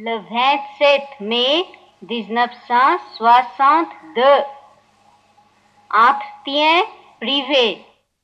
le 27 mai 1962. Entretien privé.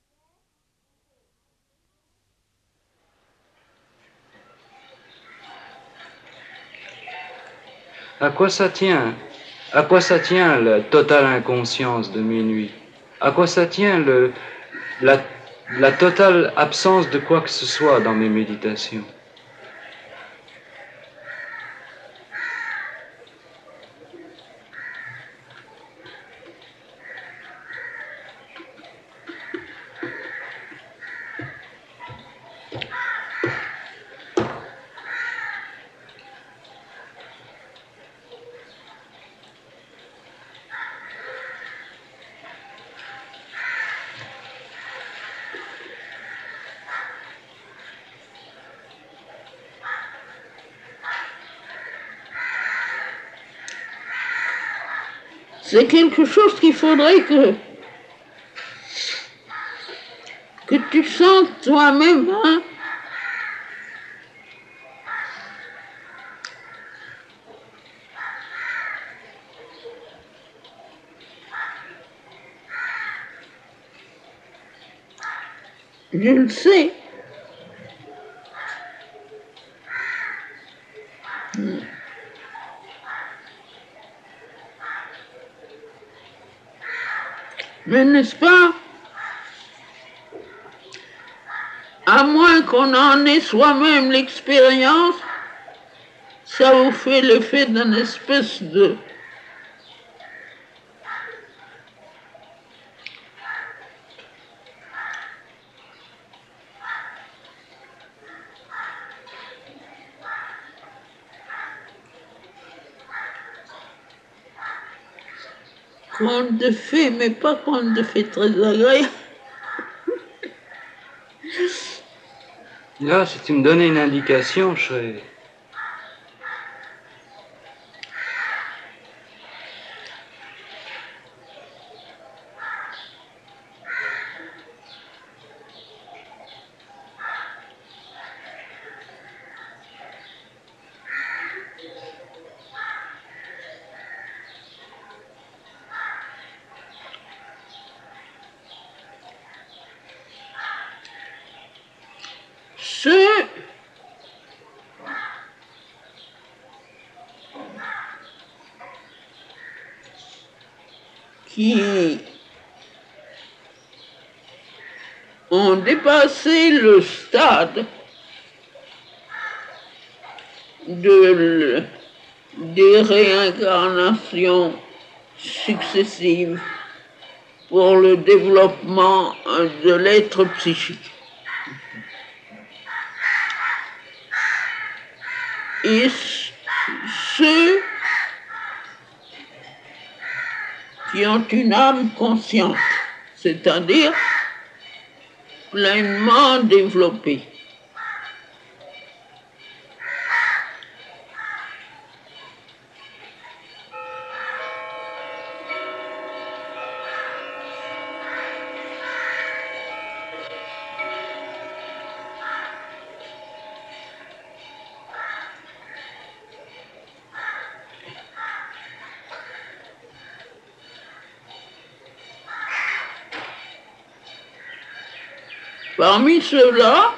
À quoi ça tient? À quoi ça tient la totale inconscience de mes nuits? À quoi ça tient la totale absence de quoi que ce soit dans mes méditations? C'est quelque chose qu'il faudrait que tu sentes toi-même, hein? Je le sais. Mais n'est-ce pas? À moins qu'on en ait soi-même l'expérience, ça vous fait l'effet d'une espèce de... conte de fées, mais pas conte de fées très agréable. Là, si tu me donnais une indication, je serais... Ceux qui ont dépassé le stade des réincarnations successives pour le développement de l'être psychique. Et ceux qui ont une âme consciente, c'est-à-dire pleinement développée. Parmi ceux-là,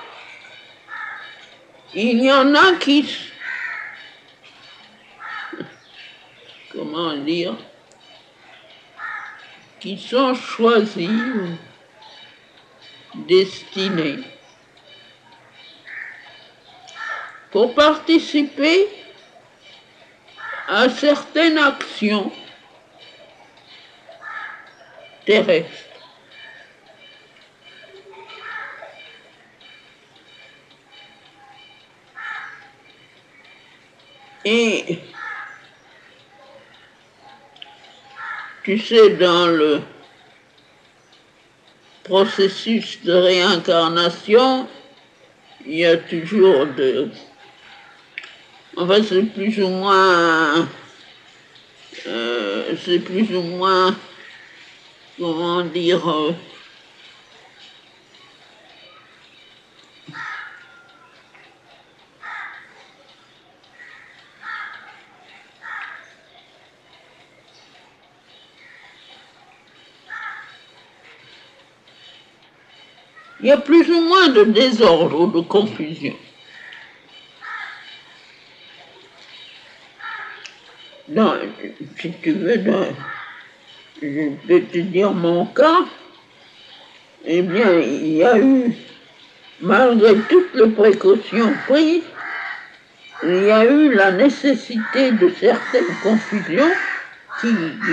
il y en a qui, comment dire, qui sont choisis, destinés pour participer à certaines actions terrestres. Et tu sais, dans le processus de réincarnation, il y a toujours enfin, c'est plus ou moins, comment dire, il y a plus ou moins de désordre ou de confusion. Si tu veux, je peux te dire mon cas, eh bien, il y a eu, malgré toutes les précautions prises, il y a eu la nécessité de certaines confusions qui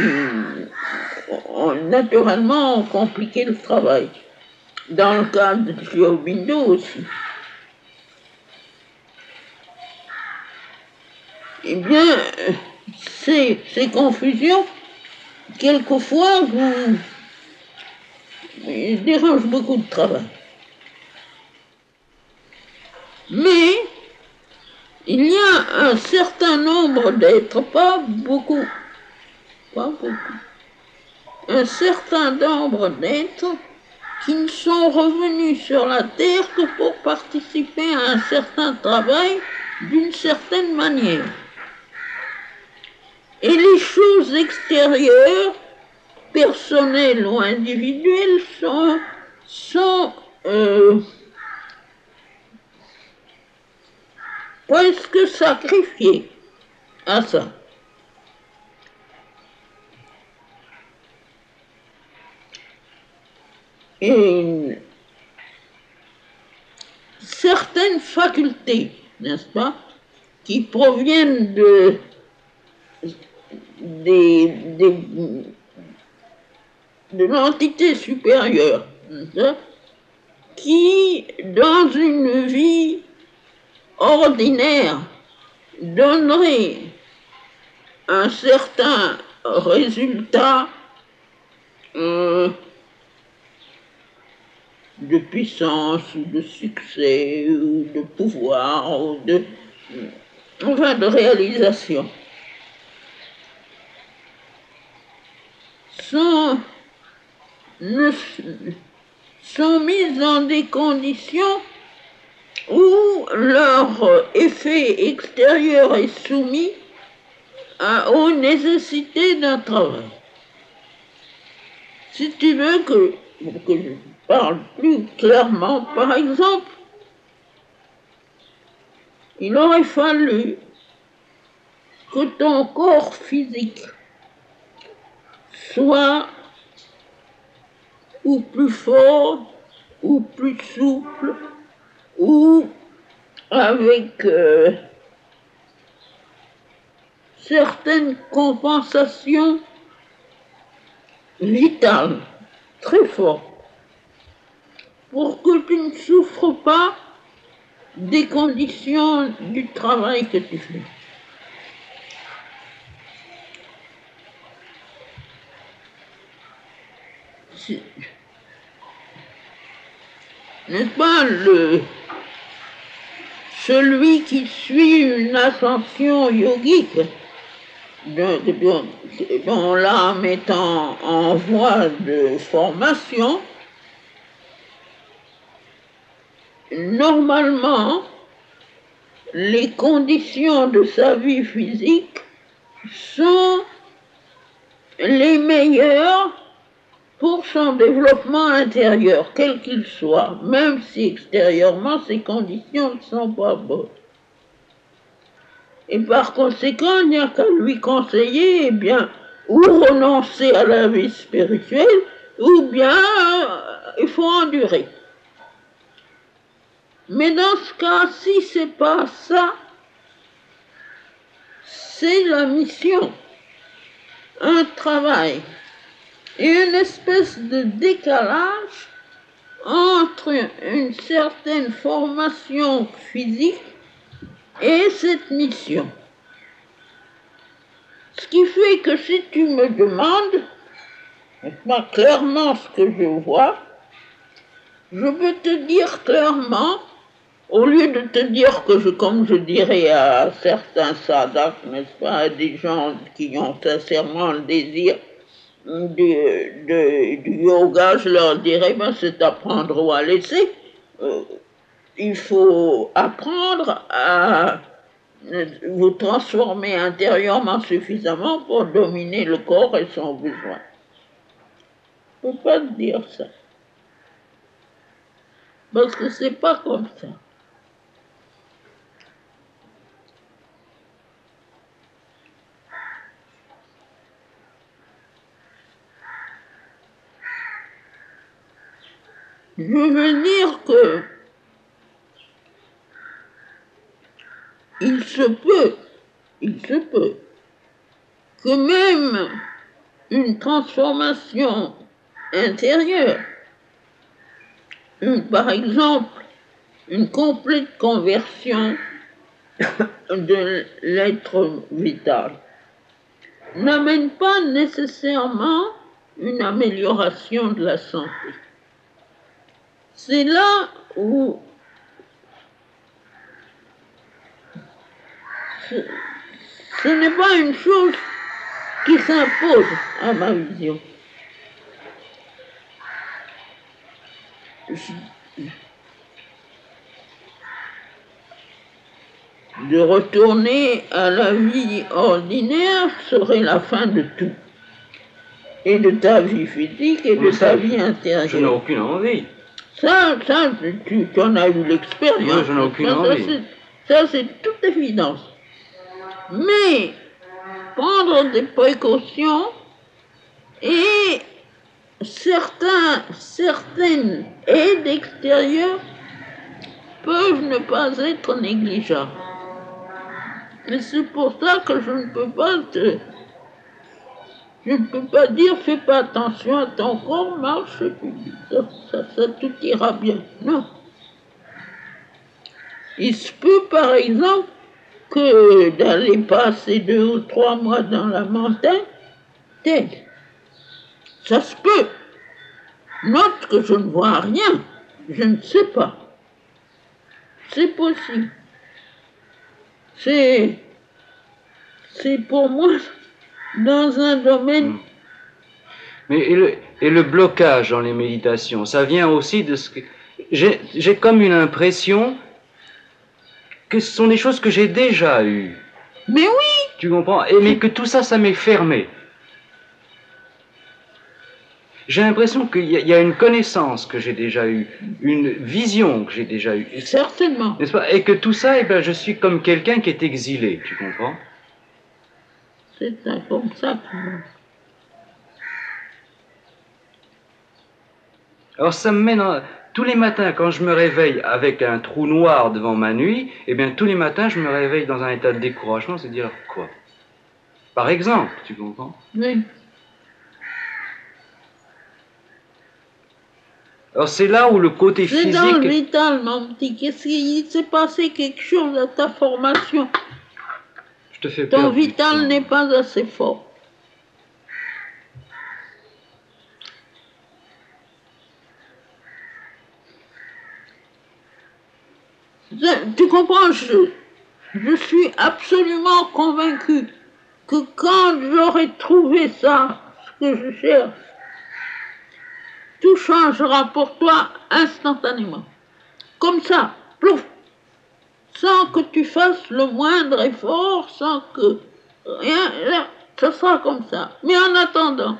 naturellement ont compliqué le travail. Dans le cas de Géobindo aussi. Eh bien, ces confusions, quelquefois, dérangent beaucoup de travail. Mais, il y a un certain nombre d'êtres, pas beaucoup, un certain nombre d'êtres qui ne sont revenus sur la Terre que pour participer à un certain travail d'une certaine manière. Et les choses extérieures, personnelles ou individuelles, sont presque sacrifiées à ça. Et certaines facultés, n'est-ce pas, qui proviennent de l'entité supérieure, n'est-ce pas, qui, dans une vie ordinaire, donnerait un certain résultat de puissance, ou de succès, ou de pouvoir, ou de réalisation, sont mises dans des conditions où leur effet extérieur est soumis aux nécessités d'un travail. Si tu veux que je parle plus clairement, par exemple, il aurait fallu que ton corps physique soit ou plus fort, ou plus souple, ou avec certaines compensations vitales très fortes, pour que tu ne souffres pas des conditions du travail que tu fais. N'est-ce pas, celui qui suit une ascension yogique, dont l'âme est en voie de formation, normalement, les conditions de sa vie physique sont les meilleures pour son développement intérieur, quel qu'il soit, même si extérieurement ces conditions ne sont pas bonnes. Et par conséquent, il n'y a qu'à lui conseiller, eh bien, ou renoncer à la vie spirituelle, ou bien il faut endurer. Mais dans ce cas, si c'est pas ça, c'est la mission, un travail et une espèce de décalage entre une certaine formation physique et cette mission. Ce qui fait que si tu me demandes, pas clairement ce que je vois, je peux te dire clairement, au lieu de te dire que comme je dirais à certains sadhaks, n'est-ce pas, à des gens qui ont sincèrement le désir du yoga, je leur dirais, ben, c'est apprendre ou à laisser. Il faut apprendre à vous transformer intérieurement suffisamment pour dominer le corps et son besoin. Je ne peux pas te dire ça. Parce que c'est pas comme ça. Je veux dire que il se peut que même une transformation intérieure, par exemple, une complète conversion de l'être vital, n'amène pas nécessairement une amélioration de la santé. C'est là où ce n'est pas une chose qui s'impose à ma vision. De retourner à la vie ordinaire serait la fin de tout. Et de ta vie physique et de ta vie intérieure. Je n'ai aucune envie. Ça, tu en as eu l'expérience. Moi, je n'ai aucune envie. Ça, c'est toute évidence. Mais prendre des précautions et certaines aides extérieures peuvent ne pas être négligeables. Et c'est pour ça que je ne peux pas dire fais pas attention à ton corps, marche et puis ça tout ira bien. Non. Il se peut par exemple que d'aller passer 2 ou 3 mois dans la montagne t'aide. Ça se peut. Note que je ne vois rien. Je ne sais pas. C'est possible. C'est pour moi dans un domaine. Mais et le blocage dans les méditations, ça vient aussi de ce que... J'ai comme une impression que ce sont des choses que j'ai déjà eues. Mais oui! Tu comprends? Mais que tout ça, ça m'est fermé. J'ai l'impression qu'il y a une connaissance que j'ai déjà eue, une vision que j'ai déjà eue. Certainement. N'est-ce pas? Et que tout ça, eh ben, je suis comme quelqu'un qui est exilé, tu comprends? C'est comme ça que... Alors ça me mène... Tous les matins, quand je me réveille avec un trou noir devant ma nuit, eh bien tous les matins, je me réveille dans un état de découragement, c'est dire quoi? Par exemple, tu comprends? Oui. Alors c'est là où le côté physique... C'est dans le vital, mon petit. Qu'est-ce qu'il s'est passé quelque chose à ta formation? Je te fais Ton vital n'est pas assez fort. Tu comprends, je suis absolument convaincu que quand j'aurai trouvé ça, ce que je cherche, tout changera pour toi instantanément. Comme ça, plouf, sans que tu fasses le moindre effort, sans que rien, là, ça sera comme ça. Mais en attendant,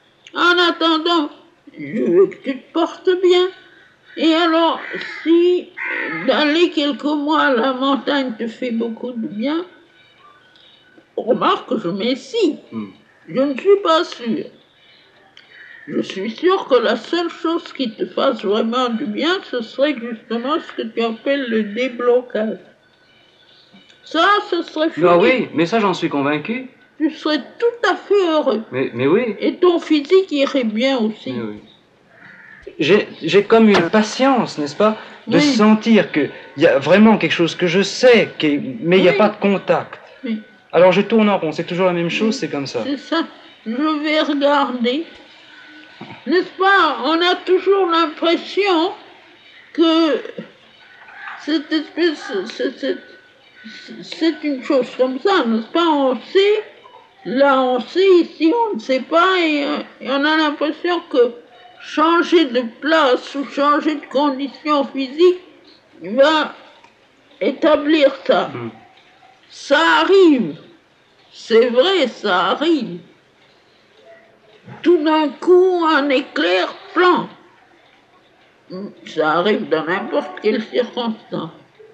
je veux que tu te portes bien. Et alors, si d'aller quelques mois à la montagne te fait beaucoup de bien, remarque que je mets si. Je ne suis pas sûre. Je suis sûre que la seule chose qui te fasse vraiment du bien, ce serait justement ce que tu appelles le déblocage. Ça, ce serait fini. Ah oui, mais ça, j'en suis convaincu. Tu serais tout à fait heureux. Mais oui. Et ton physique irait bien aussi. Mais oui. J'ai comme une patience, n'est-ce pas, de sentir qu'il y a vraiment quelque chose que je sais, mais il n'y a pas de contact. Oui. Alors je tourne en rond, c'est toujours la même chose, c'est comme ça. C'est ça. Je vais regarder. N'est-ce pas? On a toujours l'impression que cette espèce, c'est une chose comme ça, n'est-ce pas? On sait, là on sait, ici on ne sait pas, et on a l'impression que changer de place ou changer de condition physique va établir ça. Ça arrive. C'est vrai, ça arrive. Tout d'un coup, un éclair plan. Ça arrive dans n'importe quelle circonstance.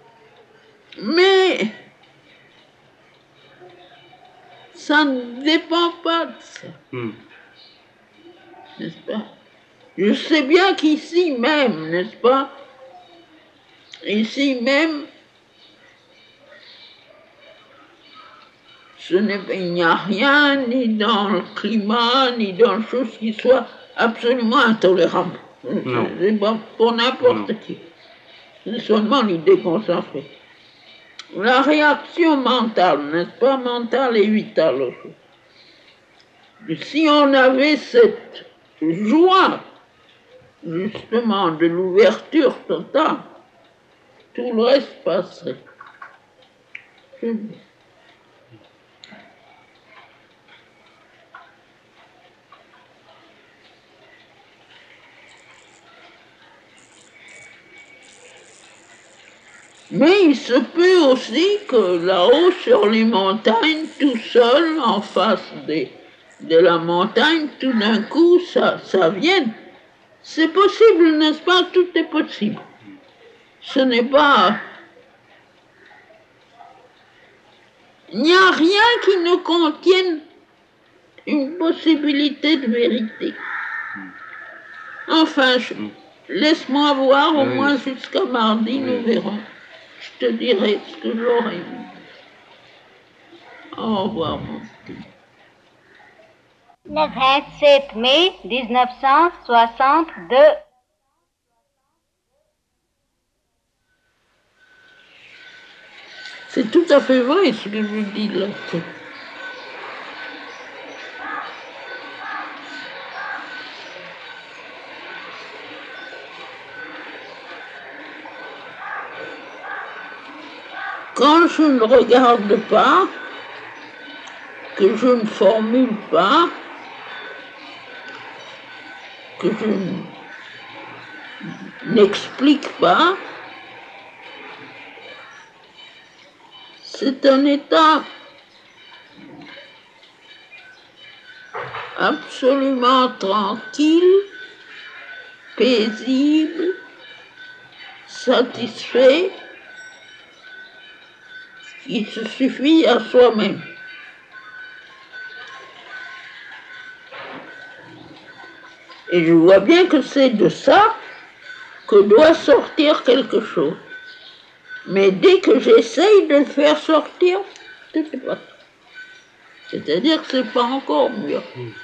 Mais ça ne dépend pas de ça, n'est-ce pas? Je sais bien qu'ici même, n'est-ce pas? Ici même, il n'y a rien, ni dans le climat, ni dans les choses qui soient absolument intolérables. C'est pas pour n'importe qui. C'est seulement l'idée qu'on s'en fait. La réaction mentale, n'est-ce pas? Mentale et vitale aussi. Si on avait cette joie, justement, de l'ouverture totale, tout le reste passerait. Mais il se peut aussi que là-haut, sur les montagnes, tout seul, en face de la montagne, tout d'un coup, ça vienne. C'est possible, n'est-ce pas? Tout est possible. Ce n'est pas... Il n'y a rien qui ne contienne une possibilité de vérité. Enfin, laisse-moi voir au moins jusqu'à mardi, nous verrons. Je te dirai ce que j'aurai vu. Au revoir, mon petit. Le 27 mai 1962. C'est tout à fait vrai ce que je dis là. Quand je ne regarde pas, que je ne formule pas, que je n'explique pas, c'est un état absolument tranquille, paisible, satisfait, qui se suffit à soi-même. Et je vois bien que c'est de ça que doit sortir quelque chose. Mais dès que j'essaye de le faire sortir, c'est pas. C'est-à-dire que c'est pas encore mieux.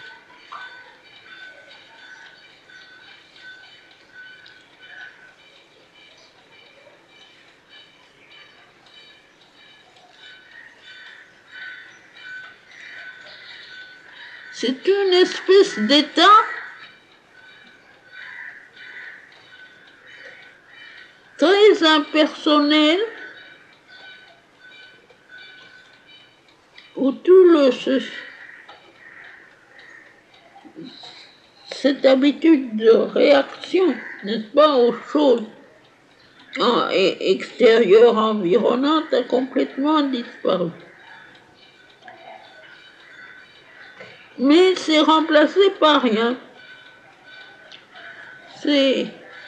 C'est une espèce d'état très impersonnel où cette habitude de réaction, n'est-ce pas, aux choses extérieures, environnantes, a complètement disparu. Mais c'est remplacé par rien. C'est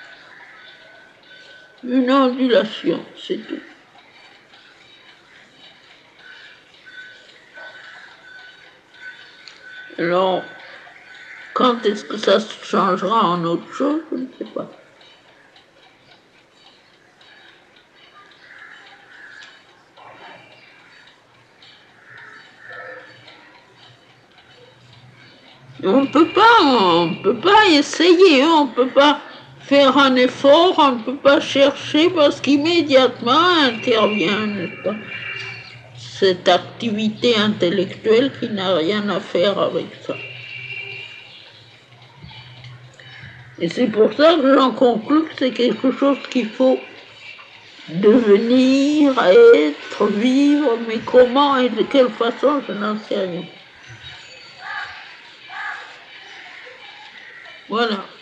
une ondulation, c'est tout. Alors, quand est-ce que ça se changera en autre chose, je ne sais pas. On ne peut pas essayer, on ne peut pas faire un effort, on ne peut pas chercher parce qu'immédiatement intervient, n'est-ce pas, cette activité intellectuelle qui n'a rien à faire avec ça. Et c'est pour ça que j'en conclus que c'est quelque chose qu'il faut devenir, être, vivre, mais comment et de quelle façon, je n'en sais rien. Voilà.